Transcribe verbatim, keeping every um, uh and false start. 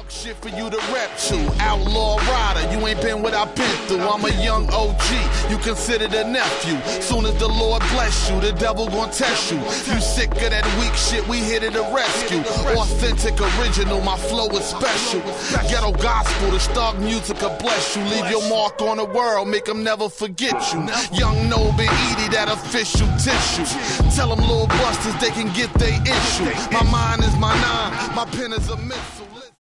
Talk shit for you to rep to. Outlaw rider, you ain't been what I've been through. I'm a young O G, you considered a nephew. Soon as the Lord bless you, the devil gon' test you. You sick of that weak shit, we here to the rescue. Authentic, original, my flow is special. Ghetto gospel, the stock music will bless you. Leave your mark on the world, make them never forget you. Young Noble Edie, that official tissue. Tell them little busters they can get they issue. My mind is my nine, my pen is a missile.